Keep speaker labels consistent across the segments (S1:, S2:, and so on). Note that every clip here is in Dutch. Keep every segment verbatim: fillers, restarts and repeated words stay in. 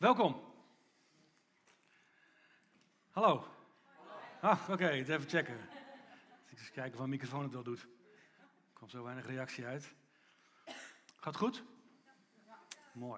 S1: Welkom. Hallo. Ah, oké, okay, even checken. Eens kijken of mijn microfoon het wel doet. Er komt zo weinig reactie uit. Gaat goed? Mooi.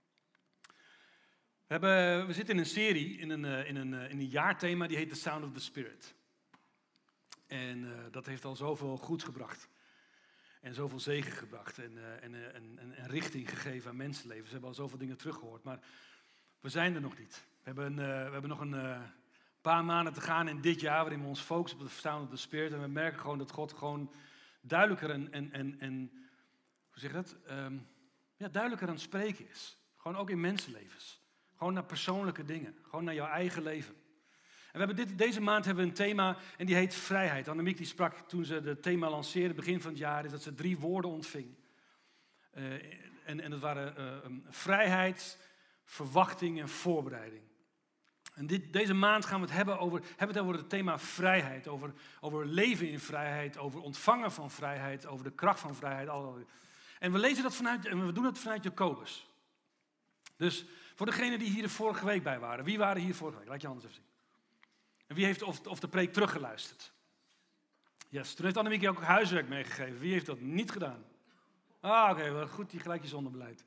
S1: We, hebben, we zitten in een serie, in een, in, een, in een jaarthema, die heet The Sound of the Spirit. En uh, dat heeft al zoveel goeds gebracht. En zoveel zegen gebracht. En, uh, en, uh, en, en, en richting gegeven aan mensenlevens. We hebben al zoveel dingen teruggehoord. Maar we zijn er nog niet. We hebben, uh, we hebben nog een uh, paar maanden te gaan in dit jaar, waarin we ons focussen op de Sound of the Spirit. En we merken gewoon dat God gewoon duidelijker en, en, en, en hoe zeg je dat? Um, ja, duidelijker aan het spreken is. Gewoon ook in mensenlevens. Gewoon naar persoonlijke dingen. Gewoon naar jouw eigen leven. En we hebben dit, deze maand hebben we een thema en die heet vrijheid. Annemiek die sprak toen ze het thema lanceerde, begin van het jaar, is dat ze drie woorden ontving. Uh, en, en dat waren uh, um, vrijheid, verwachting en voorbereiding. En dit, deze maand gaan we het hebben over, hebben het over het thema vrijheid. Over, over leven in vrijheid, over ontvangen van vrijheid, over de kracht van vrijheid. En we lezen dat vanuit, en we doen het vanuit Jacobus. Dus voor degenen die hier de vorige week bij waren. Wie waren hier vorige week? Laat je handen even zien. En wie heeft of, of de preek teruggeluisterd? Yes, toen heeft Annemiek je ook huiswerk meegegeven. Wie heeft dat niet gedaan? Ah, oké, okay, goed, die gelijk je zondebeleid.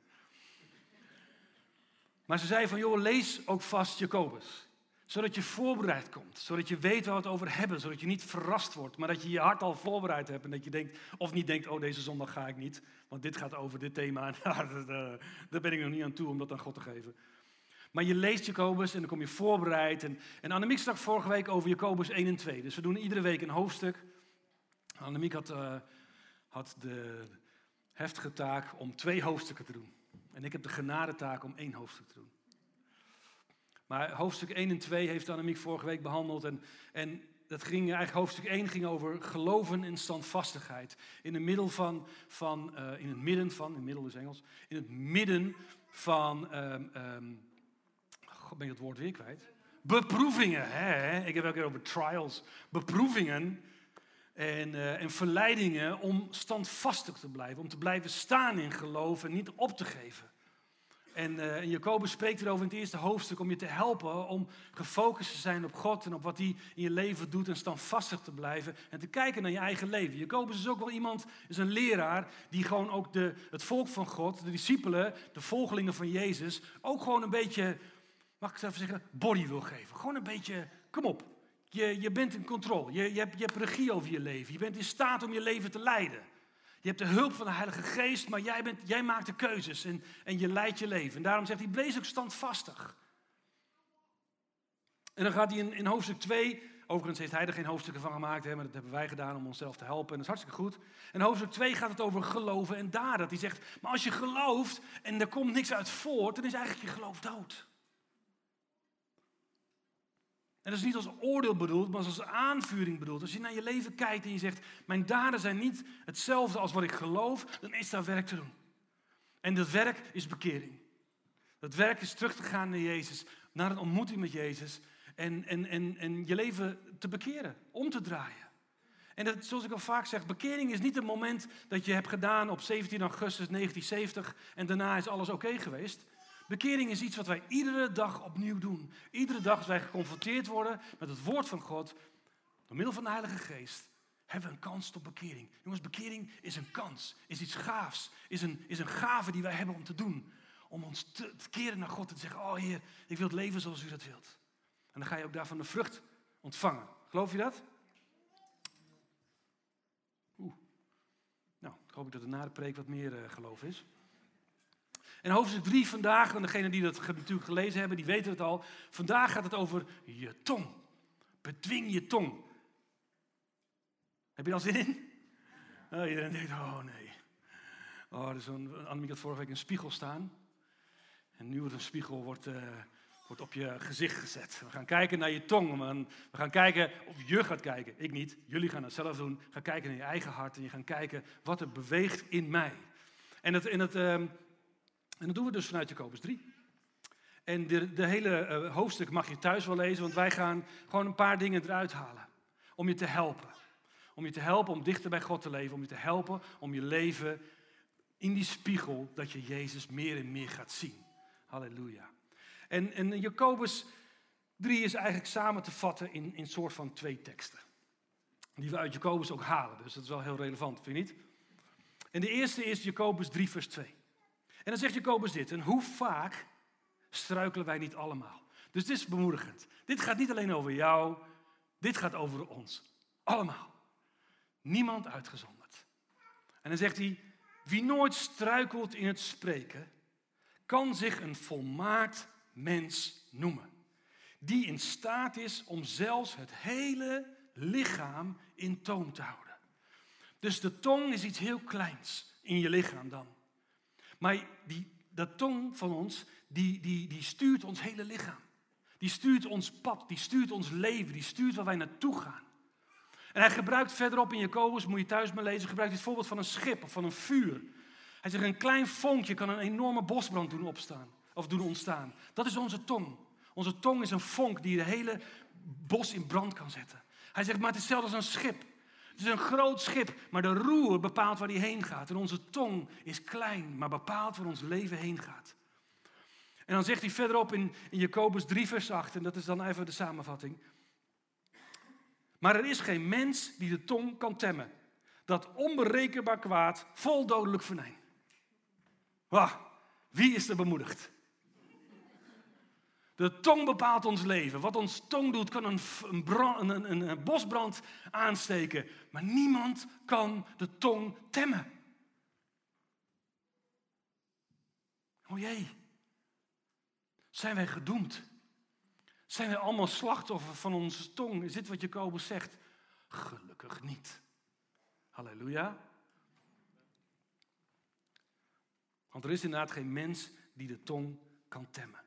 S1: Maar ze zei van, joh, lees ook vast Jacobus. Zodat je voorbereid komt. Zodat je weet waar we het over hebben. Zodat je niet verrast wordt. Maar dat je je hart al voorbereid hebt. En dat je denkt, of niet denkt, oh, deze zondag ga ik niet. Want dit gaat over dit thema. Daar ben ik nog niet aan toe om dat aan God te geven. Maar je leest Jacobus en dan kom je voorbereid. En, en Annemiek sprak vorige week over Jacobus één en twee. Dus we doen iedere week een hoofdstuk. Annemiek had, uh, had de heftige taak om twee hoofdstukken te doen. En ik heb de genadetaak om één hoofdstuk te doen. Maar hoofdstuk één en twee heeft Annemiek vorige week behandeld. En, en dat ging eigenlijk, hoofdstuk één ging over geloven en standvastigheid. In het middel van, van uh, in het midden van, in het middel is Engels. In het midden van, um, um, God, ben ik het woord weer kwijt? Beproevingen, hè? Ik heb het ook weer over trials. Beproevingen en, uh, en verleidingen om standvastig te blijven. Om te blijven staan in geloof en niet op te geven. En, uh, en Jacobus spreekt erover in het eerste hoofdstuk om je te helpen om gefocust te zijn op God en op wat hij in je leven doet en standvastig te blijven en te kijken naar je eigen leven. Jacobus is ook wel iemand, is een leraar die gewoon ook de, het volk van God, de discipelen, de volgelingen van Jezus, ook gewoon een beetje, mag ik het even zeggen, body wil geven. Gewoon een beetje, kom op, je, je bent in controle, je, je, hebt, je hebt regie over je leven, je bent in staat om je leven te leiden. Je hebt de hulp van de Heilige Geest, maar jij, bent, jij maakt de keuzes en, en je leidt je leven. En daarom zegt hij, wees ook standvastig. En dan gaat hij in, in hoofdstuk twee, overigens heeft hij er geen hoofdstukken van gemaakt, hè, maar dat hebben wij gedaan om onszelf te helpen. En dat is hartstikke goed. En hoofdstuk twee gaat het over geloven en daden. Dat hij zegt, maar als je gelooft en er komt niks uit voort, dan is eigenlijk je geloof dood. En dat is niet als oordeel bedoeld, maar als aanvuring bedoeld. Als je naar je leven kijkt en je zegt, mijn daden zijn niet hetzelfde als wat ik geloof, dan is daar werk te doen. En dat werk is bekering. Dat werk is terug te gaan naar Jezus, naar een ontmoeting met Jezus. En, en, en, en je leven te bekeren, om te draaien. En dat, zoals ik al vaak zeg, bekering is niet een moment dat je hebt gedaan op zeventien augustus negentien zeventig en daarna is alles oké geweest. Bekering is iets wat wij iedere dag opnieuw doen. Iedere dag als wij geconfronteerd worden met het woord van God, door middel van de Heilige Geest, hebben we een kans tot bekering. Jongens, bekering is een kans, is iets gaafs, is een, is een gave die wij hebben om te doen. Om ons te, te keren naar God en te zeggen, oh Heer, ik wil het leven zoals u dat wilt. En dan ga je ook daarvan de vrucht ontvangen. Geloof je dat? Oeh. Nou, ik hoop dat er na de preek wat meer uh, geloof is. En hoofdstuk drie vandaag, en degenen die dat natuurlijk gelezen hebben, die weten het al. Vandaag gaat het over je tong. Bedwing je tong. Heb je er al zin in? Oh, iedereen denkt, oh nee. Oh, er is een, Annemiek had vorige week een spiegel staan. En nu wordt een spiegel wordt, uh, wordt op je gezicht gezet. We gaan kijken naar je tong. We gaan, we gaan kijken, of je gaat kijken, ik niet. Jullie gaan het zelf doen. Ga kijken naar je eigen hart en je gaat kijken wat er beweegt in mij. En het... En het uh, En dat doen we dus vanuit Jacobus drie. En de, de hele uh, hoofdstuk mag je thuis wel lezen, want wij gaan gewoon een paar dingen eruit halen. Om je te helpen. Om je te helpen om dichter bij God te leven. Om je te helpen om je leven in die spiegel, dat je Jezus meer en meer gaat zien. Halleluja. En, en Jacobus drie is eigenlijk samen te vatten in een soort van twee teksten. Die we uit Jacobus ook halen, dus dat is wel heel relevant, vind je niet? En de eerste is Jacobus drie vers twee. En dan zegt Jacobus dit, en hoe vaak struikelen wij niet allemaal? Dus dit is bemoedigend. Dit gaat niet alleen over jou, dit gaat over ons. Allemaal. Niemand uitgezonderd. En dan zegt hij, wie nooit struikelt in het spreken, kan zich een volmaakt mens noemen. Die in staat is om zelfs het hele lichaam in toom te houden. Dus de tong is iets heel kleins in je lichaam dan. Maar die, dat tong van ons, die, die, die stuurt ons hele lichaam. Die stuurt ons pad, die stuurt ons leven, die stuurt waar wij naartoe gaan. En hij gebruikt verderop in Jacobus, moet je thuis maar lezen, gebruikt dit voorbeeld van een schip of van een vuur. Hij zegt, een klein vonkje kan een enorme bosbrand doen opstaan, of doen ontstaan. Dat is onze tong. Onze tong is een vonk die het hele bos in brand kan zetten. Hij zegt, maar het is hetzelfde als een schip. Het is een groot schip, maar de roer bepaalt waar hij heen gaat. En onze tong is klein, maar bepaalt waar ons leven heen gaat. En dan zegt hij verderop in, in Jacobus drie vers acht, en dat is dan even de samenvatting. Maar er is geen mens die de tong kan temmen. Dat onberekenbaar kwaad vol dodelijk venijn. Wauw, wie is er bemoedigd? De tong bepaalt ons leven. Wat ons tong doet kan een, een, brand, een, een, een bosbrand aansteken. Maar niemand kan de tong temmen. O jee. Zijn wij gedoemd? Zijn wij allemaal slachtoffer van onze tong? Is dit wat Jacobus zegt? Gelukkig niet. Halleluja. Want er is inderdaad geen mens die de tong kan temmen.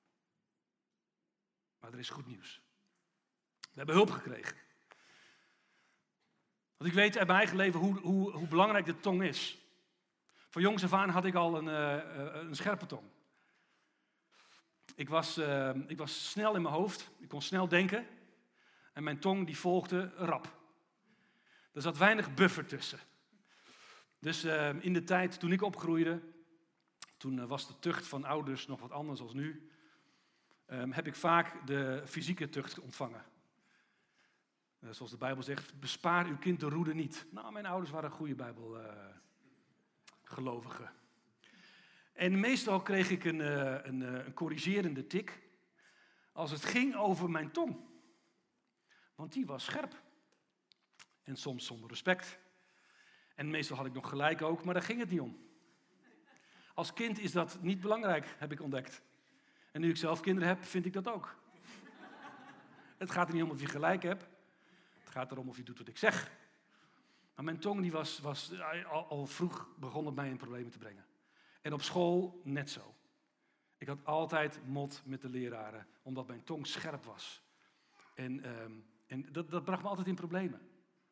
S1: Maar er is goed nieuws. We hebben hulp gekregen. Want ik weet uit mijn eigen leven hoe, hoe, hoe belangrijk de tong is. Van jongs af aan had ik al een, uh, een scherpe tong. Ik was, uh, ik was snel in mijn hoofd. Ik kon snel denken. En mijn tong die volgde rap. Er zat weinig buffer tussen. Dus uh, in de tijd toen ik opgroeide, toen uh, was de tucht van ouders nog wat anders dan nu. Um, heb ik vaak de fysieke tucht ontvangen. Uh, zoals de Bijbel zegt, bespaar uw kind de roede niet. Nou, mijn ouders waren goede Bijbelgelovigen. Uh, en meestal kreeg ik een, uh, een, uh, een corrigerende tik als het ging over mijn tong. Want die was scherp. En soms zonder respect. En meestal had ik nog gelijk ook, maar daar ging het niet om. Als kind is dat niet belangrijk, heb ik ontdekt. En nu ik zelf kinderen heb, vind ik dat ook. Het gaat er niet om of je gelijk hebt. Het gaat erom of je doet wat ik zeg. Maar mijn tong die was, was al, al vroeg begon het mij in problemen te brengen. En op school net zo. Ik had altijd mot met de leraren, omdat mijn tong scherp was. En, um, en dat, dat bracht me altijd in problemen.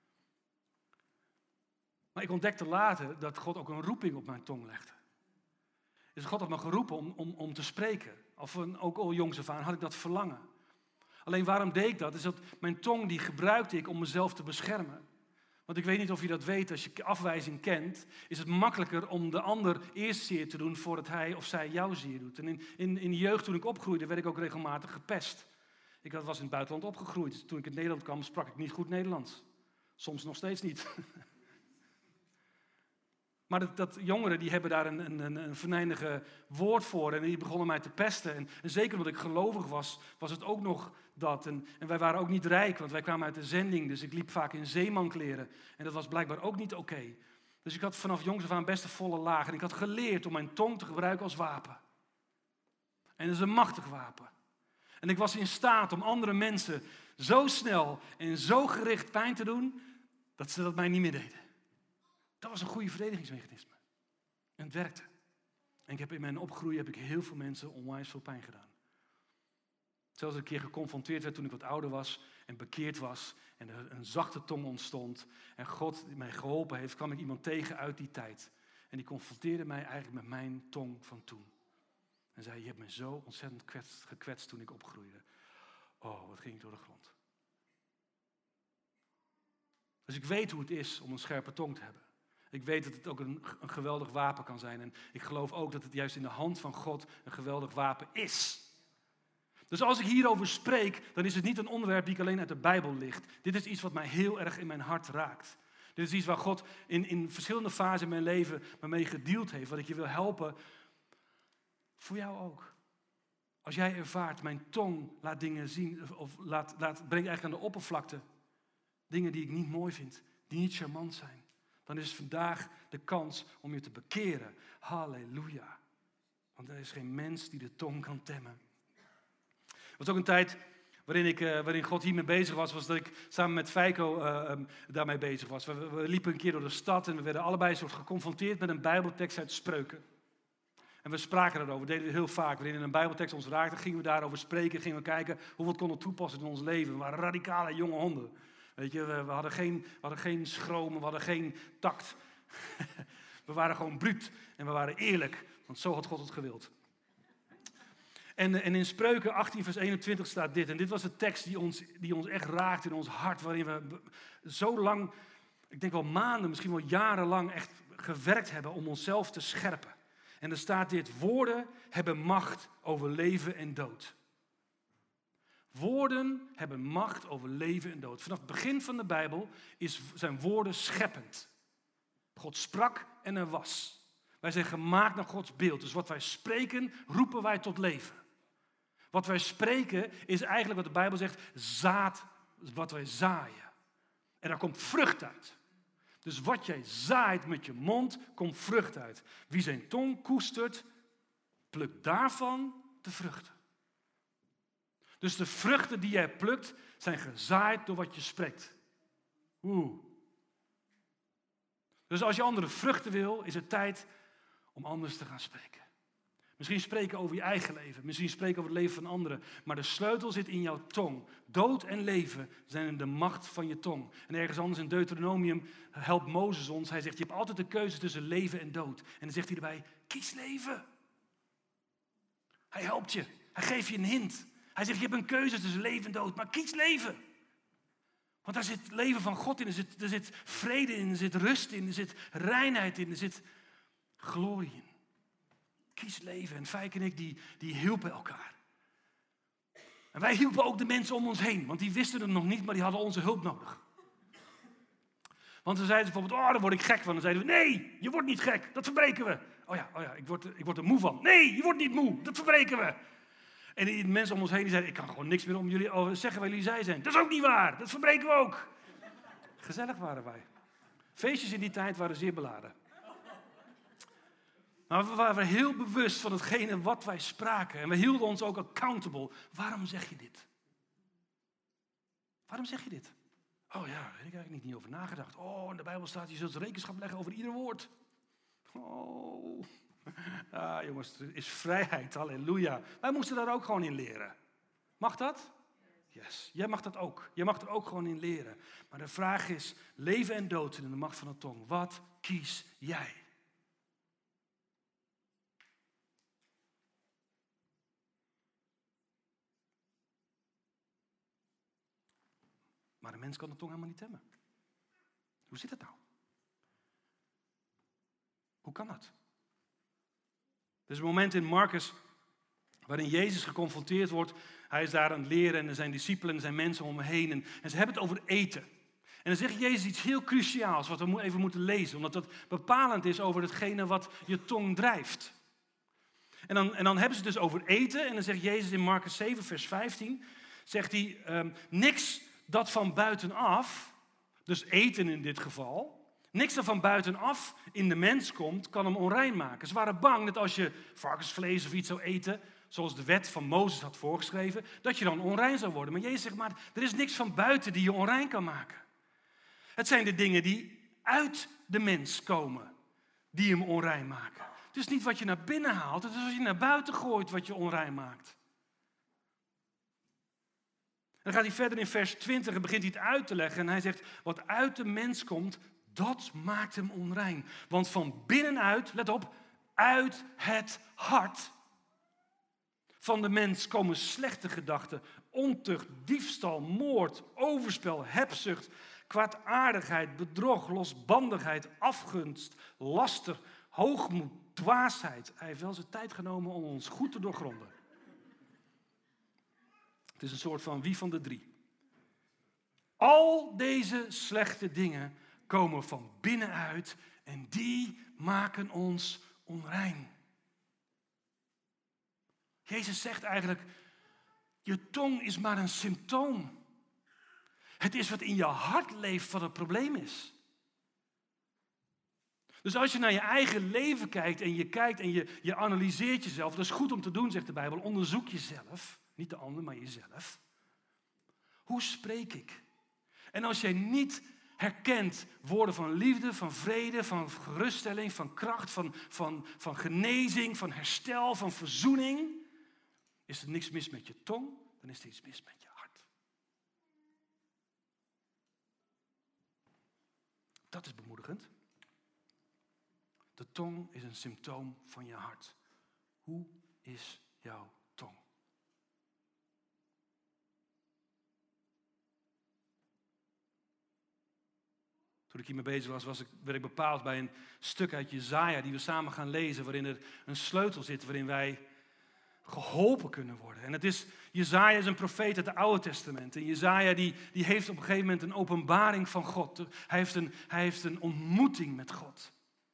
S1: Maar ik ontdekte later dat God ook een roeping op mijn tong legde. Dus God had me geroepen om, om, om te spreken. Of een, ook al jongs af aan had ik dat verlangen. Alleen waarom deed ik dat? Is dat mijn tong die gebruikte ik om mezelf te beschermen. Want ik weet niet of je dat weet, als je afwijzing kent, is het makkelijker om de ander eerst zeer te doen voordat hij of zij jou zeer doet. En in, in, in de jeugd toen ik opgroeide, werd ik ook regelmatig gepest. Ik was in het buitenland opgegroeid. Toen ik in Nederland kwam, sprak ik niet goed Nederlands. Soms nog steeds niet. Maar dat, dat jongeren die hebben daar een, een, een venijnige woord voor en die begonnen mij te pesten. En, en zeker omdat ik gelovig was, was het ook nog dat. En, en wij waren ook niet rijk, want wij kwamen uit de zending, dus ik liep vaak in zeemankleren. En dat was blijkbaar ook niet oké. Okay. Dus ik had vanaf jongs af aan best een volle laag. En ik had geleerd om mijn tong te gebruiken als wapen. En dat is een machtig wapen. En ik was in staat om andere mensen zo snel en zo gericht pijn te doen, dat ze dat mij niet meer deden. Dat was een goede verdedigingsmechanisme. En het werkte. En ik heb in mijn opgroeien heb ik heel veel mensen onwijs veel pijn gedaan. Zelfs een keer geconfronteerd werd toen ik wat ouder was en bekeerd was. En er een zachte tong ontstond. En God die mij geholpen heeft, kwam ik iemand tegen uit die tijd. En die confronteerde mij eigenlijk met mijn tong van toen. En zei, je hebt me zo ontzettend gekwetst, gekwetst toen ik opgroeide. Oh, wat ging ik door de grond. Dus ik weet hoe het is om een scherpe tong te hebben. Ik weet dat het ook een, een geweldig wapen kan zijn. En ik geloof ook dat het juist in de hand van God een geweldig wapen is. Dus als ik hierover spreek, dan is het niet een onderwerp die ik alleen uit de Bijbel ligt. Dit is iets wat mij heel erg in mijn hart raakt. Dit is iets waar God in, in verschillende fasen in mijn leven me mee gedeeld heeft. Wat ik je wil helpen. Voor jou ook. Als jij ervaart, mijn tong laat dingen zien, of laat, laat, brengt eigenlijk aan de oppervlakte dingen die ik niet mooi vind, die niet charmant zijn. Dan is vandaag de kans om je te bekeren. Halleluja. Want er is geen mens die de tong kan temmen. Er was ook een tijd waarin, ik, uh, waarin God hiermee bezig was, was dat ik samen met Feiko uh, um, daarmee bezig was. We, we liepen een keer door de stad en we werden allebei een soort geconfronteerd met een Bijbeltekst uit Spreuken. En we spraken erover, deden we heel vaak. Wanneer een Bijbeltekst ons raakte, gingen we daarover spreken, gingen we kijken hoe we het konden toepassen in ons leven. We waren radicale jonge honden. Weet je, we, we, hadden geen, we hadden geen schroom, we hadden geen tact. We waren gewoon bruut en we waren eerlijk, want zo had God het gewild. En, en in Spreuken achttien vers eenentwintig staat dit. En dit was de tekst die ons, die ons echt raakte in ons hart. Waarin we zo lang, ik denk wel maanden, misschien wel jarenlang echt gewerkt hebben om onszelf te scherpen. En er staat dit: woorden hebben macht over leven en dood. Woorden hebben macht over leven en dood. Vanaf het begin van de Bijbel is, zijn woorden scheppend. God sprak en er was. Wij zijn gemaakt naar Gods beeld. Dus wat wij spreken, roepen wij tot leven. Wat wij spreken is eigenlijk wat de Bijbel zegt, zaad, wat wij zaaien. En daar komt vrucht uit. Dus wat jij zaait met je mond, komt vrucht uit. Wie zijn tong koestert, plukt daarvan de vruchten. Dus de vruchten die jij plukt, zijn gezaaid door wat je spreekt. Oeh. Dus als je andere vruchten wil, is het tijd om anders te gaan spreken. Misschien spreken over je eigen leven, misschien spreken over het leven van anderen. Maar de sleutel zit in jouw tong. Dood en leven zijn in de macht van je tong. En ergens anders in Deuteronomium helpt Mozes ons. Hij zegt, je hebt altijd de keuze tussen leven en dood. En dan zegt hij erbij, kies leven. Hij helpt je. Hij geeft je een hint. Hij zegt, je hebt een keuze tussen leven en dood, maar kies leven. Want daar zit het leven van God in, er zit, er zit vrede in, er zit rust in, er zit reinheid in, er zit glorie in. Kies leven. En Fijk en ik, die, die hielpen elkaar. En wij hielpen ook de mensen om ons heen, want die wisten het nog niet, maar die hadden onze hulp nodig. Want ze zeiden bijvoorbeeld, oh, daar word ik gek van. Dan zeiden we, nee, je wordt niet gek, dat verbreken we. Oh ja, oh ja ik, word, ik word er moe van. Nee, je wordt niet moe, dat verbreken we. En die mensen om ons heen die zeiden, ik kan gewoon niks meer om jullie over zeggen waar jullie zij zijn. Dat is ook niet waar, dat verbreken we ook. Gezellig waren wij. Feestjes in die tijd waren zeer beladen. Maar we waren heel bewust van hetgene wat wij spraken. En we hielden ons ook accountable. Waarom zeg je dit? Waarom zeg je dit? Oh ja, daar heb ik eigenlijk niet over nagedacht. Oh, in de Bijbel staat, je zult rekenschap leggen over ieder woord. Oh, ah, jongens, er is vrijheid, halleluja. Wij moesten daar ook gewoon in leren. Mag dat? Yes, jij mag dat ook. Jij mag er ook gewoon in leren. Maar de vraag is, leven en dood zijn in de macht van de tong. Wat kies jij? Maar een mens kan de tong helemaal niet temmen. Hoe zit het nou? Hoe kan dat? Er is een moment in Marcus waarin Jezus geconfronteerd wordt. Hij is daar aan het leren en er zijn discipelen en er zijn mensen om hem heen. En, en ze hebben het over eten. En dan zegt Jezus iets heel cruciaals wat we even moeten lezen. Omdat dat bepalend is over hetgene wat je tong drijft. En dan, en dan hebben ze het dus over eten. En dan zegt Jezus in Marcus zeven vers vijftien. Zegt hij, um, niks dat van buitenaf, dus eten in dit geval, niks dat van buitenaf in de mens komt, kan hem onrein maken. Ze waren bang dat als je varkensvlees of iets zou eten, zoals de wet van Mozes had voorgeschreven, dat je dan onrein zou worden. Maar Jezus zegt, maar er is niks van buiten die je onrein kan maken. Het zijn de dingen die uit de mens komen, die hem onrein maken. Het is niet wat je naar binnen haalt, het is wat je naar buiten gooit wat je onrein maakt. Dan gaat hij verder in vers twintig en begint hij het uit te leggen. En hij zegt, wat uit de mens komt, dat maakt hem onrein. Want van binnenuit, let op, uit het hart van de mens komen slechte gedachten, ontucht, diefstal, moord, overspel, hebzucht, kwaadaardigheid, bedrog, losbandigheid, afgunst, laster, hoogmoed, dwaasheid. Hij heeft wel zijn tijd genomen om ons goed te doorgronden. is een soort van wie van de drie. Al deze slechte dingen komen van binnenuit en die maken ons onrein. Jezus zegt eigenlijk, je tong is maar een symptoom. Het is wat in je hart leeft wat het probleem is. Dus als je naar je eigen leven kijkt en je kijkt en je, je analyseert jezelf, dat is goed om te doen, zegt de Bijbel, onderzoek jezelf, niet de ander, maar jezelf. Hoe spreek ik? En als jij niet herkent woorden van liefde, van vrede, van geruststelling, van kracht, van, van, van genezing, van herstel, van verzoening, is er niks mis met je tong, dan is er iets mis met je hart. Dat is bemoedigend. De tong is een symptoom van je hart. Hoe is jouw tong? Toen ik hiermee bezig was, was ik, werd ik bepaald bij een stuk uit Jesaja die we samen gaan lezen, waarin er een sleutel zit, waarin wij geholpen kunnen worden. En het is, Jesaja is een profeet uit het Oude Testament. En Jesaja die, die heeft op een gegeven moment een openbaring van God. Hij heeft een, hij heeft een ontmoeting met God.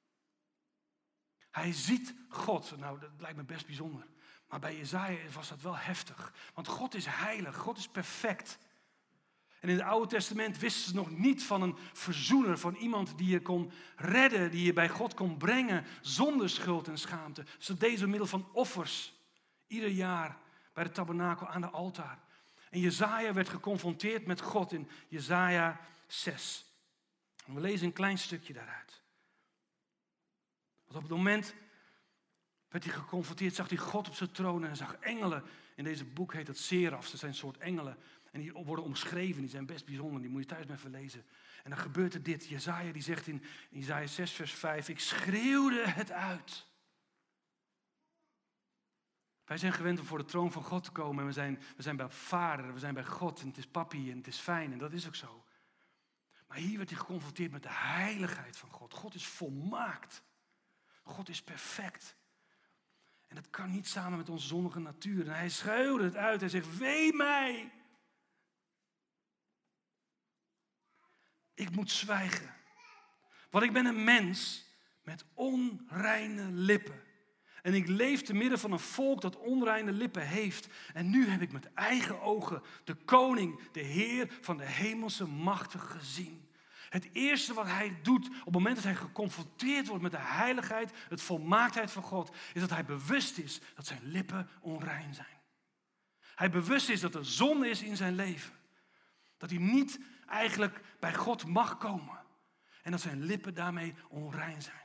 S1: Hij ziet God. Nou, dat lijkt me best bijzonder. Maar bij Jesaja was dat wel heftig. Want God is heilig, God is perfect. En in het Oude Testament wisten ze nog niet van een verzoener, van iemand die je kon redden, die je bij God kon brengen, zonder schuld en schaamte. Ze deden door middel van offers, ieder jaar bij de tabernakel aan de altaar. En Jesaja werd geconfronteerd met God in Jesaja zes. En we lezen een klein stukje daaruit. Want op het moment werd hij geconfronteerd, zag hij God op zijn troon en zag engelen. In deze boek heet het serafs, dat zijn een soort engelen. En die worden omschreven, die zijn best bijzonder, die moet je thuis maar even lezen. En dan gebeurt er dit. Jesaja die zegt in Jesaja zes vers vijf, ik schreeuwde het uit. Wij zijn gewend om voor de troon van God te komen en we zijn, we zijn bij Vader, we zijn bij God en het is papi en het is fijn en dat is ook zo. Maar hier werd hij geconfronteerd met de heiligheid van God. God is volmaakt. God is perfect. En dat kan niet samen met onze zondige natuur. En hij schreeuwde het uit. Hij zegt, wee mij. Ik moet zwijgen. Want ik ben een mens met onreine lippen. En ik leef te midden van een volk dat onreine lippen heeft. En nu heb ik met eigen ogen de koning, de Heer van de hemelse machten gezien. Het eerste wat hij doet op het moment dat hij geconfronteerd wordt met de heiligheid, het volmaaktheid van God, is dat hij bewust is dat zijn lippen onrein zijn. Hij bewust is dat er zonde is in zijn leven. Dat hij niet eigenlijk bij God mag komen. En dat zijn lippen daarmee onrein zijn.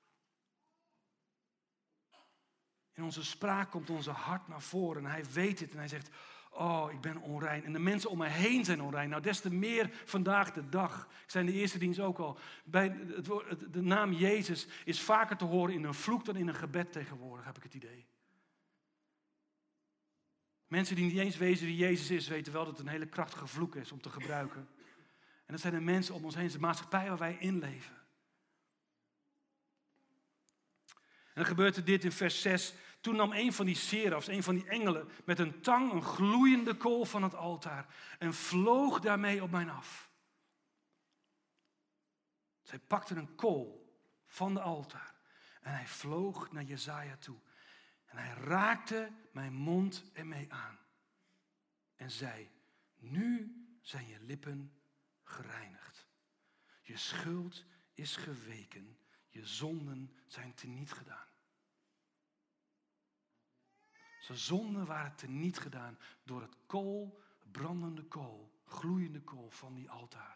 S1: In onze spraak komt onze hart naar voren en hij weet het en hij zegt, oh, ik ben onrein. En de mensen om mij heen zijn onrein. Nou, des te meer vandaag de dag. Ik zei in de eerste dienst ook al. Bij het woord, de naam Jezus is vaker te horen in een vloek dan in een gebed tegenwoordig, heb ik het idee. Mensen die niet eens weten wie Jezus is, weten wel dat het een hele krachtige vloek is om te gebruiken. En dat zijn de mensen om ons heen, de maatschappij waar wij in leven. En dan gebeurt er dit in vers zes. Toen nam een van die serafs, een van die engelen, met een tang een gloeiende kool van het altaar en vloog daarmee op mij af. Zij pakte een kool van de altaar en hij vloog naar Jesaja toe. En hij raakte mijn mond ermee aan en zei, nu zijn je lippen gereinigd. Je schuld is geweken, je zonden zijn teniet gedaan. Zijn zonden waren teniet gedaan door het kool, brandende kool, gloeiende kool van die altaar.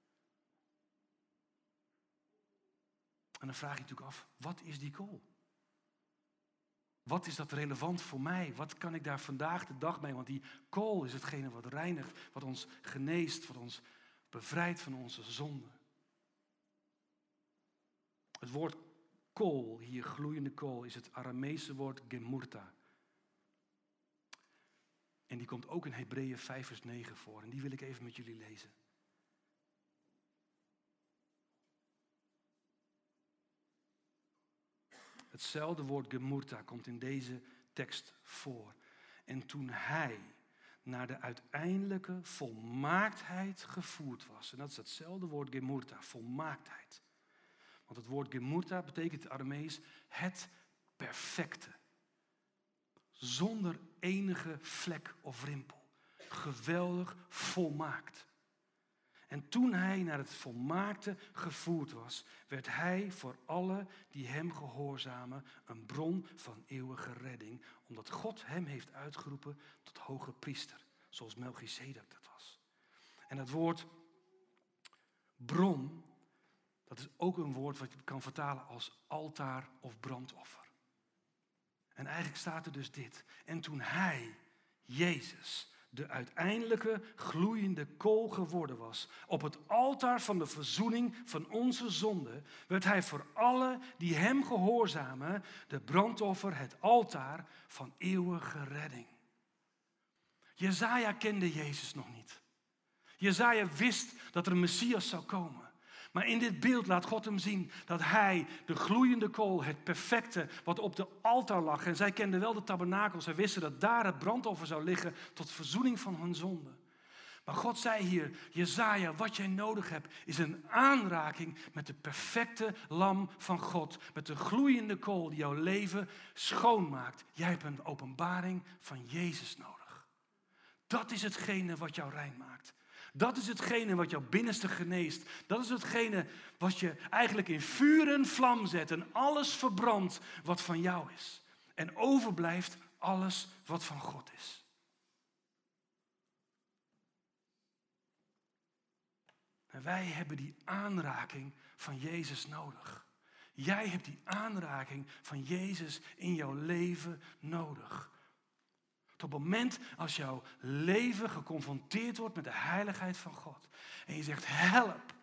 S1: En dan vraag je natuurlijk af, wat is die kool? Wat is dat relevant voor mij? Wat kan ik daar vandaag de dag mee? Want die kool is hetgene wat reinigt, wat ons geneest, wat ons bevrijdt van onze zonden. Het woord kool, hier gloeiende kool, is het Aramese woord gemurta. En die komt ook in Hebreeën vijf vers negen voor. En die wil ik even met jullie lezen. Hetzelfde woord gemurta komt in deze tekst voor. En toen hij naar de uiteindelijke volmaaktheid gevoerd was. En dat is hetzelfde woord gemurta, volmaaktheid. Want het woord gemurta betekent in het Aramees het perfecte. Zonder enige vlek of rimpel. Geweldig volmaakt. En toen hij naar het volmaakte gevoerd was, werd hij voor alle die hem gehoorzamen een bron van eeuwige redding, omdat God hem heeft uitgeroepen tot hoge priester, zoals Melchizedek dat was. En het woord bron, dat is ook een woord wat je kan vertalen als altaar of brandoffer. En eigenlijk staat er dus dit. En toen hij, Jezus, de uiteindelijke gloeiende kool geworden was, op het altaar van de verzoening van onze zonde, werd hij voor alle die hem gehoorzamen, de brandoffer, het altaar van eeuwige redding. Jesaja kende Jezus nog niet. Jesaja wist dat er een Messias zou komen. Maar in dit beeld laat God hem zien dat hij, de gloeiende kool, het perfecte, wat op de altaar lag. En zij kenden wel de tabernakel. Zij wisten dat daar het brandoffer zou liggen tot verzoening van hun zonde. Maar God zei hier, Jesaja, wat jij nodig hebt is een aanraking met de perfecte lam van God. Met de gloeiende kool die jouw leven schoonmaakt. Jij hebt een openbaring van Jezus nodig. Dat is hetgene wat jou rein maakt. Dat is hetgene wat jouw binnenste geneest. Dat is hetgene wat je eigenlijk in vuur en vlam zet. En alles verbrandt wat van jou is. En overblijft alles wat van God is. En wij hebben die aanraking van Jezus nodig. Jij hebt die aanraking van Jezus in jouw leven nodig. Op het moment als jouw leven geconfronteerd wordt met de heiligheid van God. En je zegt, help.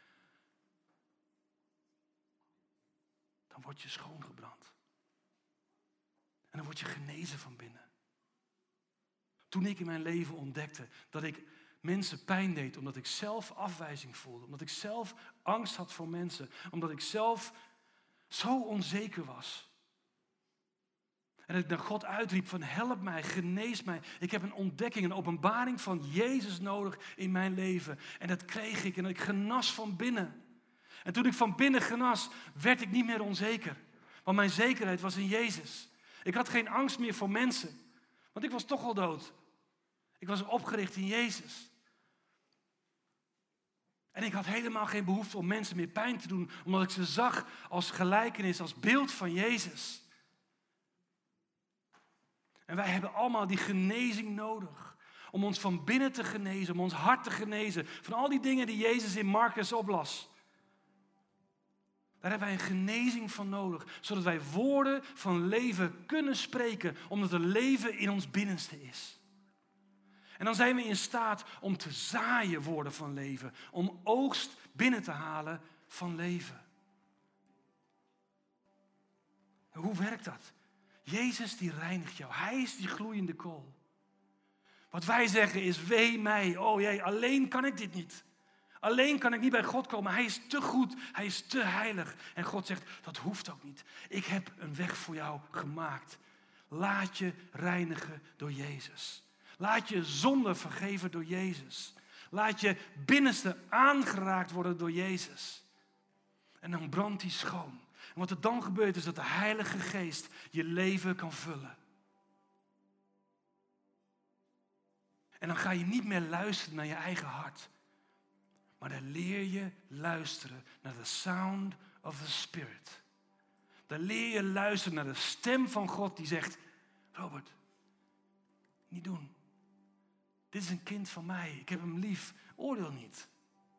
S1: Dan word je schoongebrand. En dan word je genezen van binnen. Toen ik in mijn leven ontdekte dat ik mensen pijn deed. Omdat ik zelf afwijzing voelde. Omdat ik zelf angst had voor mensen. Omdat ik zelf zo onzeker was. En dat ik naar God uitriep van help mij, genees mij. Ik heb een ontdekking, een openbaring van Jezus nodig in mijn leven. En dat kreeg ik en ik genas van binnen. En toen ik van binnen genas, werd ik niet meer onzeker. Want mijn zekerheid was in Jezus. Ik had geen angst meer voor mensen. Want ik was toch al dood. Ik was opgericht in Jezus. En ik had helemaal geen behoefte om mensen meer pijn te doen. Omdat ik ze zag als gelijkenis, als beeld van Jezus. En wij hebben allemaal die genezing nodig. Om ons van binnen te genezen, om ons hart te genezen. Van al die dingen die Jezus in Marcus oplas. Daar hebben wij een genezing van nodig. Zodat wij woorden van leven kunnen spreken. Omdat er leven in ons binnenste is. En dan zijn we in staat om te zaaien woorden van leven. Om oogst binnen te halen van leven. En hoe werkt dat? Jezus die reinigt jou. Hij is die gloeiende kool. Wat wij zeggen is, wee mij. Oh jee, alleen kan ik dit niet. Alleen kan ik niet bij God komen. Hij is te goed. Hij is te heilig. En God zegt, dat hoeft ook niet. Ik heb een weg voor jou gemaakt. Laat je reinigen door Jezus. Laat je zonde vergeven door Jezus. Laat je binnenste aangeraakt worden door Jezus. En dan brandt hij schoon. En wat er dan gebeurt is dat de Heilige Geest je leven kan vullen. En dan ga je niet meer luisteren naar je eigen hart. Maar dan leer je luisteren naar de sound of the Spirit. Dan leer je luisteren naar de stem van God die zegt, Robert, niet doen. Dit is een kind van mij, ik heb hem lief, oordeel niet.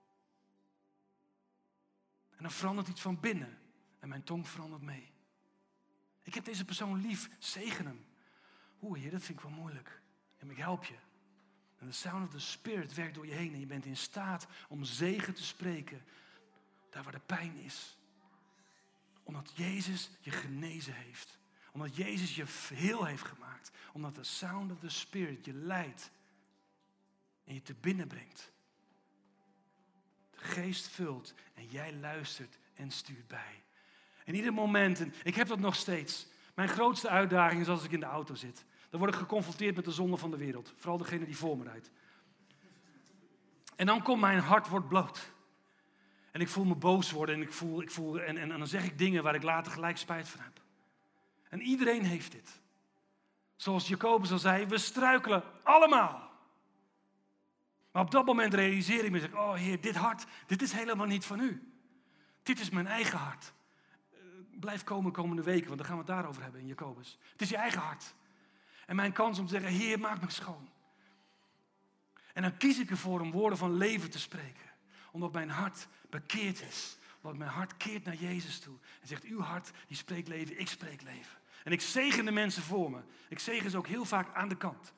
S1: En dan verandert iets van binnen. En mijn tong verandert mee. Ik heb deze persoon lief, zegen hem. Oeh, Heer, dat vind ik wel moeilijk. En ik help je. En de sound of the Spirit werkt door je heen. En je bent in staat om zegen te spreken. Daar waar de pijn is. Omdat Jezus je genezen heeft. Omdat Jezus je heel heeft gemaakt. Omdat de sound of the Spirit je leidt. En je te binnen brengt. De geest vult en jij luistert en stuurt bij. En ieder moment, en ik heb dat nog steeds. Mijn grootste uitdaging is als ik in de auto zit. Dan word ik geconfronteerd met de zonde van de wereld. Vooral degene die voor me rijdt. En dan komt mijn hart wordt bloot. En ik voel me boos worden en, ik voel, ik voel, en, en, en dan zeg ik dingen waar ik later gelijk spijt van heb. En iedereen heeft dit. Zoals Jacobus al zei, we struikelen allemaal. Maar op dat moment realiseer ik me, zeg, oh Heer, dit hart, dit is helemaal niet van u. Dit is mijn eigen hart. Uh, blijf komen komende weken, want dan gaan we het daarover hebben in Jacobus. Het is je eigen hart. En mijn kans om te zeggen, Heer, maak me schoon. En dan kies ik ervoor om woorden van leven te spreken. Omdat mijn hart bekeerd is. Omdat mijn hart keert naar Jezus toe. En zegt, uw hart, die spreekt leven, ik spreek leven. En ik zegen de mensen voor me. Ik zegen ze ook heel vaak aan de kant.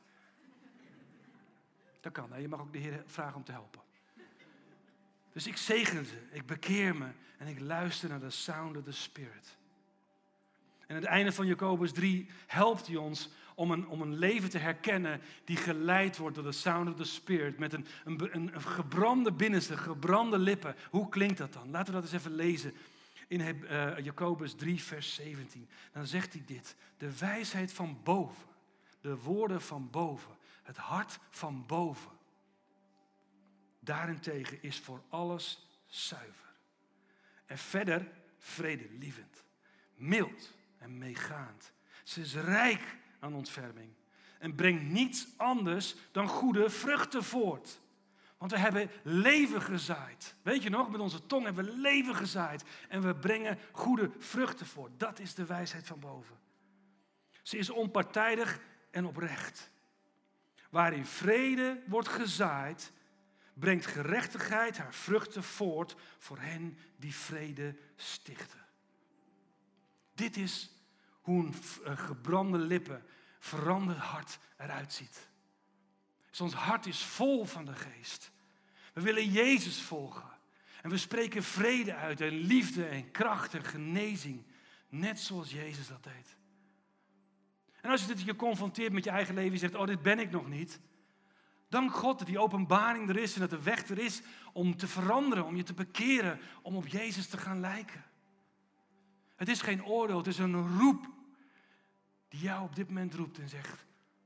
S1: Dat kan, hè? Je mag ook de Heer vragen om te helpen. Dus ik zegen ze, ik bekeer me en ik luister naar de sound of the Spirit. En aan het einde van Jacobus drie helpt hij ons om een, om een leven te herkennen die geleid wordt door de sound of the Spirit. Met een, een, een gebrande binnenste, gebrande lippen. Hoe klinkt dat dan? Laten we dat eens even lezen in uh, Jacobus drie vers zeventien. Dan zegt hij dit. De wijsheid van boven, de woorden van boven, het hart van boven. Daarentegen is voor alles zuiver. En verder vredelievend, mild en meegaand. Ze is rijk aan ontferming en brengt niets anders dan goede vruchten voort. Want we hebben leven gezaaid. Weet je nog, met onze tong hebben we leven gezaaid. En we brengen goede vruchten voort. Dat is de wijsheid van boven. Ze is onpartijdig en oprecht. Waarin vrede wordt gezaaid, brengt gerechtigheid haar vruchten voort voor hen die vrede stichten. Dit is hoe een gebrande lippen, veranderd hart eruit ziet. Dus ons hart is vol van de geest. We willen Jezus volgen. En we spreken vrede uit en liefde en kracht en genezing. Net zoals Jezus dat deed. En als je dit je confronteert met je eigen leven en zegt, oh, dit ben ik nog niet. Dank God dat die openbaring er is en dat de weg er is om te veranderen, om je te bekeren, om op Jezus te gaan lijken. Het is geen oordeel, het is een roep die jou op dit moment roept en zegt,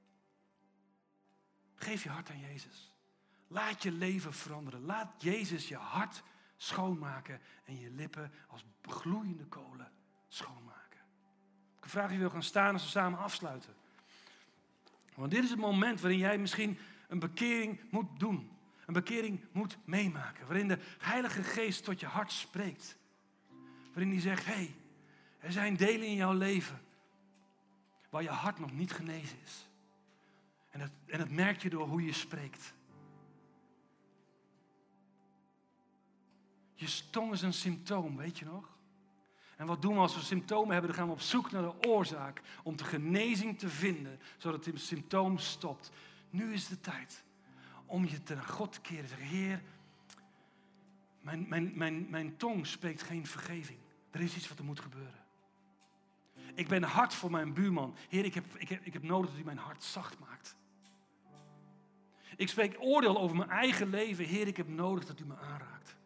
S1: geef je hart aan Jezus. Laat je leven veranderen. Laat Jezus je hart schoonmaken en je lippen als gloeiende kolen schoonmaken. Ik vraag je wil gaan staan als we samen afsluiten. Want dit is het moment waarin jij misschien een bekering moet doen. Een bekering moet meemaken. Waarin de Heilige Geest tot je hart spreekt. Waarin hij zegt, hé, hey, er zijn delen in jouw leven waar je hart nog niet genezen is. En dat, en dat merk je door hoe je spreekt. Je tong is een symptoom, weet je nog? En wat doen we als we symptomen hebben? Dan gaan we op zoek naar de oorzaak om de genezing te vinden, zodat het symptoom stopt. Nu is de tijd om je naar God te keren en zeggen, Heer, mijn, mijn, mijn, mijn tong spreekt geen vergeving. Er is iets wat er moet gebeuren. Ik ben hard voor mijn buurman. Heer, ik heb, ik heb, ik heb nodig dat u mijn hart zacht maakt. Ik spreek oordeel over mijn eigen leven. Heer, ik heb nodig dat u me aanraakt.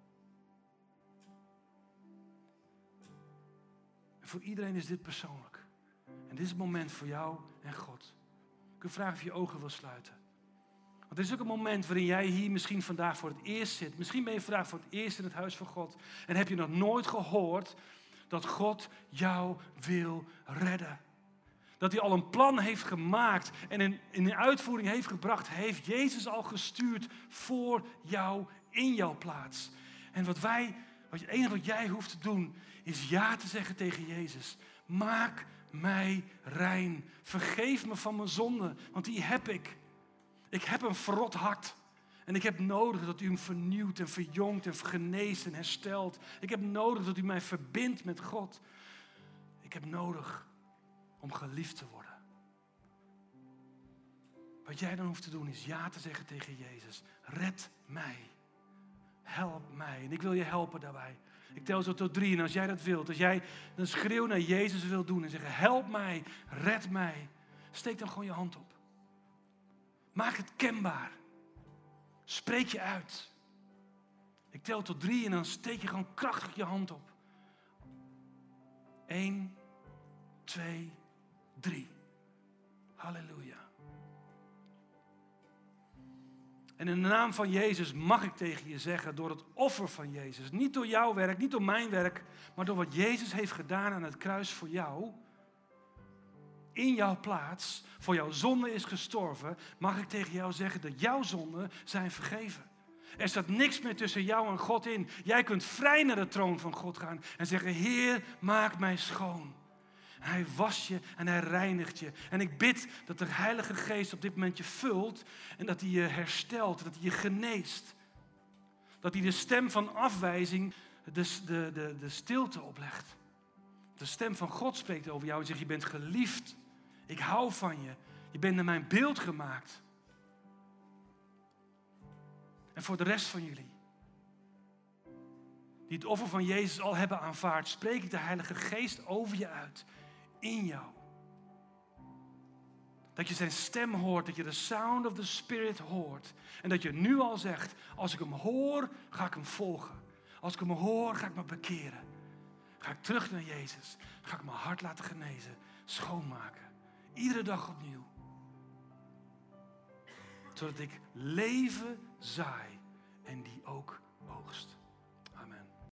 S1: En voor iedereen is dit persoonlijk. En dit is het moment voor jou en God. Ik wil vragen of je je ogen wil sluiten. Want dit is ook een moment waarin jij hier misschien vandaag voor het eerst zit. Misschien ben je vandaag voor het eerst in het huis van God. En heb je nog nooit gehoord dat God jou wil redden. Dat hij al een plan heeft gemaakt en in, in de uitvoering heeft gebracht. Hij heeft Jezus al gestuurd voor jou, in jouw plaats. En wat wij, wat het enige wat jij hoeft te doen, is ja te zeggen tegen Jezus. Maak mij rein. Vergeef me van mijn zonde, want die heb ik. Ik heb een verrot hart. En ik heb nodig dat u hem vernieuwt en verjongt en geneest en herstelt. Ik heb nodig dat u mij verbindt met God. Ik heb nodig om geliefd te worden. Wat jij dan hoeft te doen is ja te zeggen tegen Jezus. Red mij. Help mij. En ik wil je helpen daarbij. Ik tel zo tot drie en als jij dat wilt, als jij een schreeuw naar Jezus wilt doen en zeggen, help mij, red mij. Steek dan gewoon je hand op. Maak het kenbaar. Spreek je uit. Ik tel tot drie en dan steek je gewoon krachtig je hand op. Eén, twee, drie. Halleluja. En in de naam van Jezus mag ik tegen je zeggen, door het offer van Jezus, niet door jouw werk, niet door mijn werk, maar door wat Jezus heeft gedaan aan het kruis voor jou, in jouw plaats, voor jouw zonde is gestorven, mag ik tegen jou zeggen dat jouw zonden zijn vergeven. Er staat niks meer tussen jou en God in. Jij kunt vrij naar de troon van God gaan en zeggen, Heer, maak mij schoon. En hij wast je en hij reinigt je. En ik bid dat de Heilige Geest op dit moment je vult en dat hij je herstelt, dat hij je geneest. Dat hij de stem van afwijzing, de, de, de, de stilte oplegt. De stem van God spreekt over jou en zegt, je bent geliefd. Ik hou van je. Je bent naar mijn beeld gemaakt. En voor de rest van jullie, die het offer van Jezus al hebben aanvaard, spreek ik de Heilige Geest over je uit. In jou. Dat je zijn stem hoort, dat je de sound of the Spirit hoort. En dat je nu al zegt, als ik hem hoor, ga ik hem volgen. Als ik hem hoor, ga ik me bekeren. Ga ik terug naar Jezus. Ga ik mijn hart laten genezen, schoonmaken. Iedere dag opnieuw. Zodat ik leven zaai en die ook oogst.